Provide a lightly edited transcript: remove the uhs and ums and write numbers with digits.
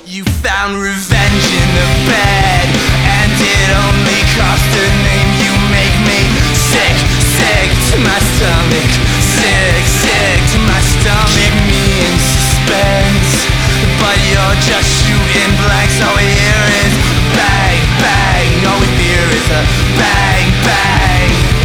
You found revenge in the bed, and it only cost a name. You make me sick, sick to my stomach. Sick, sick to my stomach. Keep me in suspense, but you're just shooting blanks. All we hear is bang, bang. All we hear is a bang, bang.